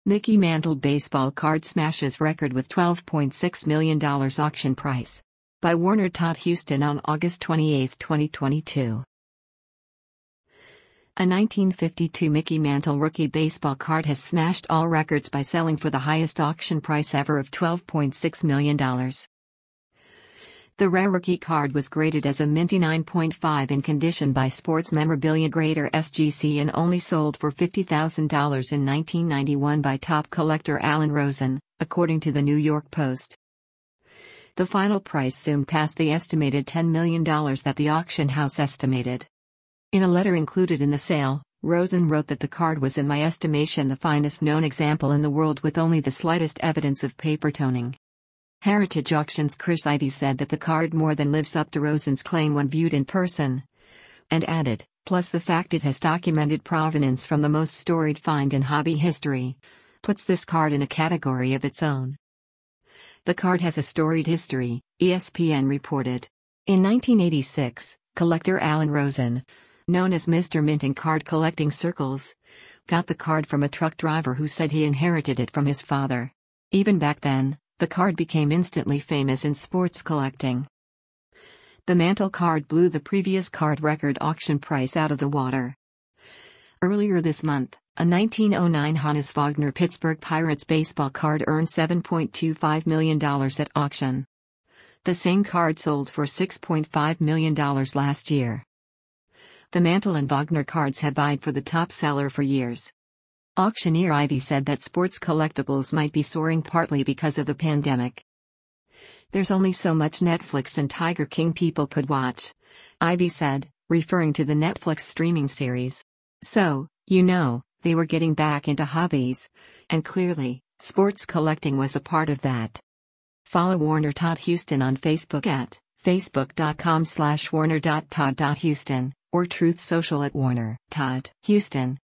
Mickey Mantle baseball card smashes record with $12.6 million auction price. By Warner Todd Houston on August 28, 2022. A 1952 Mickey Mantle rookie baseball card has smashed all records by selling for the highest auction price ever of $12.6 million. The rare rookie card was graded as a minty 9.5 in condition by Sports Memorabilia Grader SGC and only sold for $50,000 in 1991 by top collector Alan Rosen, according to the New York Post. The final price soon passed the estimated $10 million that the auction house estimated. In a letter included in the sale, Rosen wrote that the card was in my estimation the finest known example in the world with only the slightest evidence of paper toning. Heritage Auctions' Chris Ivy said that the card more than lives up to Rosen's claim when viewed in person. And added, plus the fact it has documented provenance from the most storied find in hobby history, puts this card in a category of its own. The card has a storied history, ESPN reported. In 1986, collector Alan Rosen, known as Mr. Mint in card collecting circles, got the card from a truck driver who said he inherited it from his father. Even back then, the card became instantly famous in sports collecting. The Mantle card blew the previous card record auction price out of the water. Earlier this month, a 1909 Honus Wagner Pittsburgh Pirates baseball card earned $7.25 million at auction. The same card sold for $6.5 million last year. The Mantle and Wagner cards have vied for the top seller for years. Auctioneer Ivy said that sports collectibles might be soaring partly because of the pandemic. There's only so much Netflix and Tiger King people could watch, Ivy said, referring to the Netflix streaming series. So, they were getting back into hobbies. And clearly, sports collecting was a part of that. Follow Warner Todd Houston on Facebook at facebook.com/warner.todd.houston or Truth Social at Warner Todd Houston.